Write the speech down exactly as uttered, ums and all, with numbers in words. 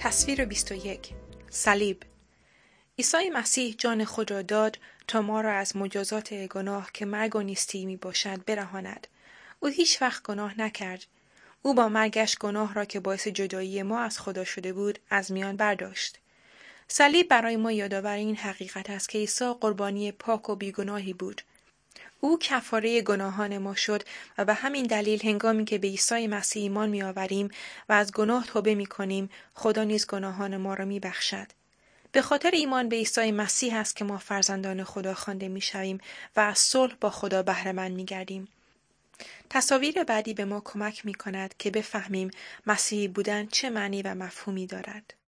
تصویر بیست و یک. صلیب. عیسی مسیح جان خود را داد تا ما را از مجازات گناه که مرگ و نیستی می باشد برهاند. او هیچ وقت گناه نکرد. او با مرگش گناه را که باعث جدایی ما از خدا شده بود از میان برداشت. صلیب برای ما یادآور این حقیقت است که عیسی قربانی پاک و بیگناهی بود. او کفاره گناهان ما شد و به همین دلیل هنگامی که به عیسی مسیح ایمان می آوریم و از گناه توبه می کنیم، خدا نیز گناهان ما را می بخشد. به خاطر ایمان به عیسی مسیح است که ما فرزندان خدا خوانده می شویم و از صلح با خدا بهره مند می گردیم. تصاویر بعدی به ما کمک می کند که بفهمیم مسیحی بودن چه معنی و مفهومی دارد.